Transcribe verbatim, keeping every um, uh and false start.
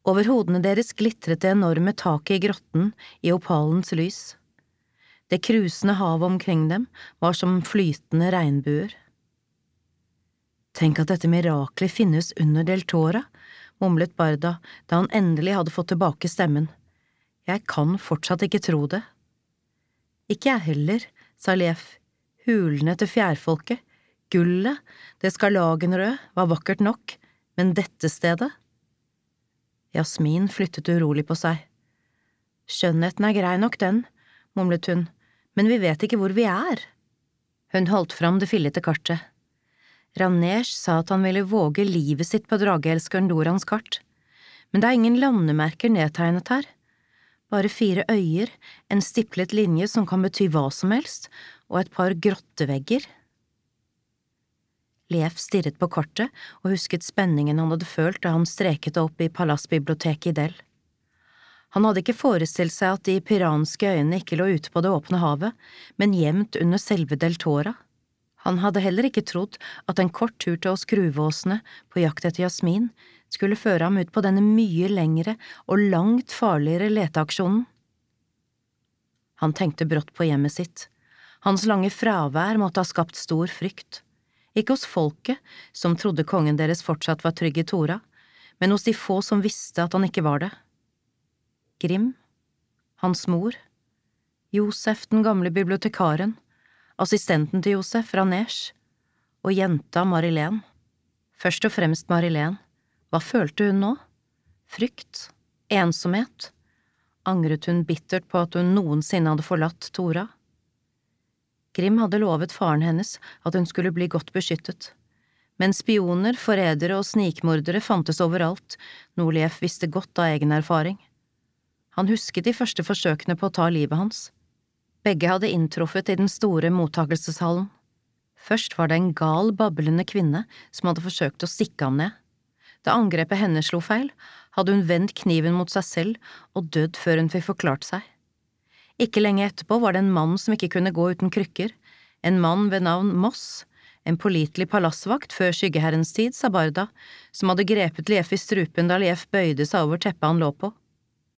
Over hodene deres glitret det enorme taket i grotten i opalens lys. Det krusende havet omkring dem var som flytende regnbuer. Tenk at dette miraklet finnes under Del Tora, mumlet Barda da han endelig hadde fått tilbake stemmen. Jeg kan fortsatt ikke tro det. Ikke jeg heller, sa Leif. Hulene til fjærfolket, gullet, det skarlagenrøde, var vakkert nok, men dette stedet? Jasmin flyttet urolig på seg. Skjønnheten er grei nok den, mumlet hun, men vi vet ikke hvor vi er. Hun holdt fram det fillete kartet. Ranesh sa at han ville våge livet sitt på drageelskeren Dorans kart, men det er ingen landemerker nedtegnet her. Bare fire øyer, en stiplet linje som kan bety hva som helst, og et par grottevegger. Leif stirret på kortet og husket spenningen han hadde følt da han streket opp i palassbiblioteket i Del. Han hadde ikke forestilt seg at de piranske øyene ikke lå ute på det åpne havet, men gjemt under selve Del Tora. Han hadde heller ikke trodd at en kort tur til oss Gruvåsene på jakt etter Jasmin skulle føre ham ut på denne mye lengre og langt farligere leteaksjonen. Han tenkte brått på hjemmet sitt. Hans lange fravær måtte ha skapt stor frykt. Ikke hos folket, som trodde kongen deres fortsatt var trygg i Tora, men hos de få som visste at han ikke var det. Grim, hans mor, Josef den gamle bibliotekaren, assistenten til Josef, Ranesh, og jenta Marilén. Først og fremst Marilén. Hva følte hun nå? Frykt? Ensomhet? Angret hun bittert på at hun noensinne hadde forlatt Tora? Grim hadde lovet faren hennes at hun skulle bli godt beskyttet. Men spioner, forrædere og snikmordere fantes overalt, noe Leif visste godt av egen erfaring. Han husket de første forsøkene på å ta livet hans. Begge hadde inntruffet i den store mottakelseshallen. Først var det en gal, babbelende kvinne som hadde forsøkt å stikke ham ned. Da angrepet henne slo feil, hadde hun vendt kniven mot seg selv og dødd før hun fikk forklart seg. Ikke lenge etterpå var det en mann som ikke kunne gå uten krykker, en mann ved navn Moss, en pålitelig palassvakt før skyggeherrens tid, sa Barda, som hadde grepet Leif i strupen da Leif bøyde seg over teppet han lå på.